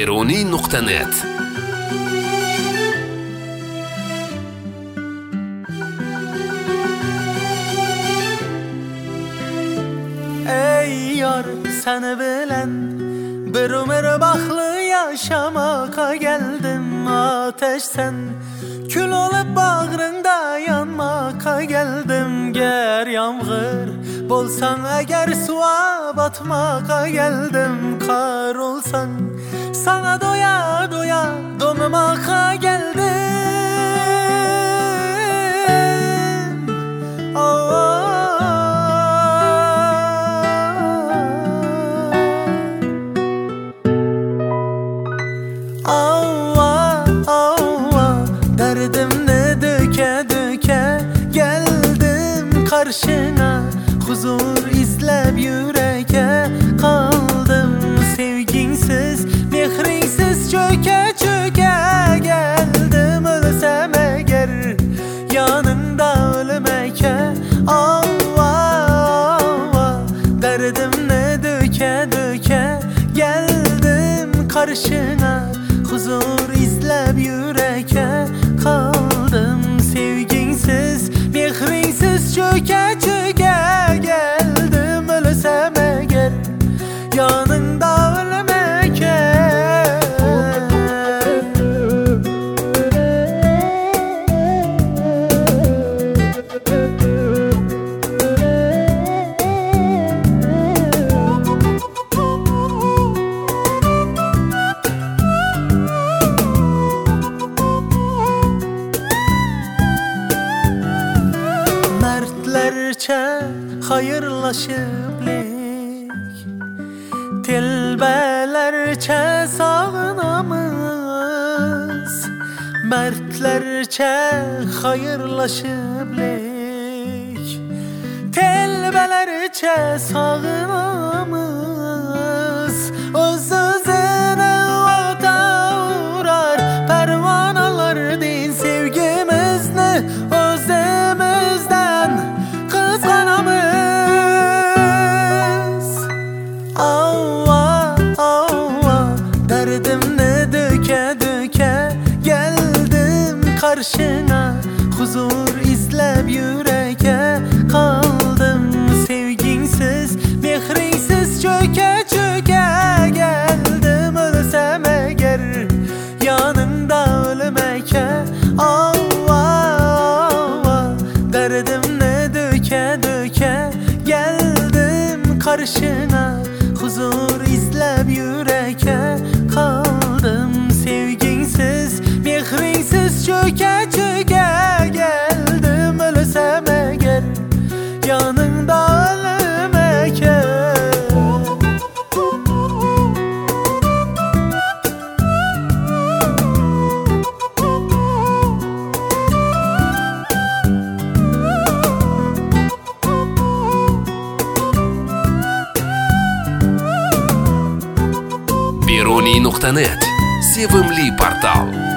Biruni.net. Ey yar, seni bilen bir ömür baklı yaşamaka geldim. Ateşsen kül olup bağrında yanmaka geldim. Ger yağmur bolsan eğer suya batmaka geldim. Kar olsan sana doya doya donmaka geldim. Derdimni döke döke geldim karşına. Huzur izlep yüreke kaldım. Sevginsiz, mehrinsiz çöke çöke geldim. Ölsem eğer yanında ölmeke. Derdimni döke döke geldim karşına. Huzur izlep yüreke kaldım. Sevginsiz, mehrinsiz çöke çöke geldim. Ölsem eğer yanında ölmeke. Mertlerçe hayırlaşıblik, tilbelerçe sağınamız. Mertlerçe hayırlaşıblik, tilbelerçe sağınamız. Öz-özüne ota uğrar pervanalar din sevgimizni özümüzden kıskanamız. Derdimni döke döke geldim karşına. Huzur izlep yüreke kaldım. Sevginsiz, mehrinsiz çöke çöke geldim. Ölsem eğer yanında ölmeke. Derdimni döke döke geldim karşına. Huzur izlep yüreke kaldım. Sevginsiz, mehrinsiz çöke çöke geldim. Ölsem eğer yanında ölmeke. Biruni.net. Sevimli portal.